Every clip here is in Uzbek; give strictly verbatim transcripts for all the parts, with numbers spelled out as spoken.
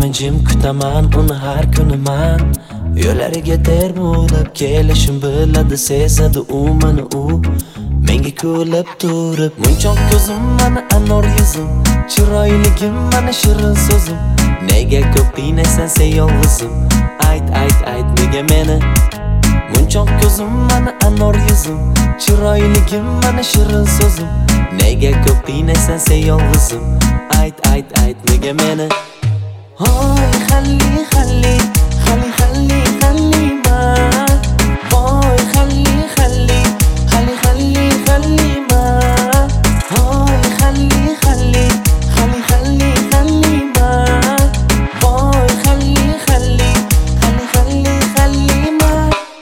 jim kutaman uni har kuni man. Yo'lariga termulib kelishim biladi, sezadi u meni u. Menga kulib turib, munchoq ko'zim mana anor yuzim, chiroyligim mana shirin so'zim. Nega ko'p qiynaysan sen yolg'izim? Ayt ayt ayt nega meni? Munchoq ko'zim mana anor yuzim, chiroyligim mana shirin so'zim. Nega ko'p qiynaysan sen yolg'izim? Ayt ayt ayt nega meni? Hoy xalli xalli xalli xalli xalli ma. Voy xalli xalli xalli xalli xalli ma. Hoy xalli xalli xalli xalli xalli ma. Voy xalli xalli xalli xalli xalli ma.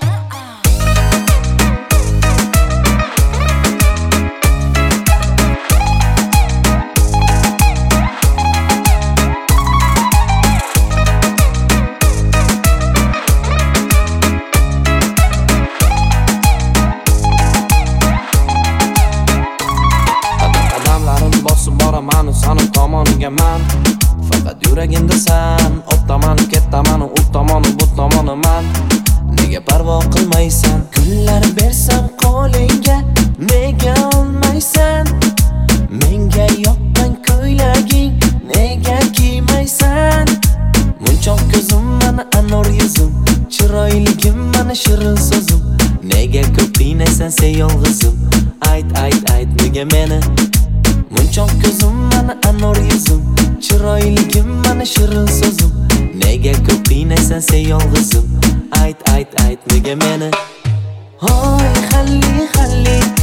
Boraman sanib tomoniga man, faqat yuragimda san. O'taman ketaman u tomoni bu tomoni man. Nega parvo qilmaysan? Kunlar bersam qo'lingga, nega olmaysan? Menga yoqqan ko'ylaging, nega kiymaysan? Munchoq ko'zim mana anor yuzim, chiroyligim mana shirin so'zim. Nega ko'p qiynaysan sen yolg'izim? Ayt ayt ayt nega meni? Munchoq ko'zim mana anor yuzim, chiroyligim mana shirin so'zim. Nega ko'p qiynaysan sen yolg'izim? Ayt ayt ayt nega meni? Hoy xalli xalli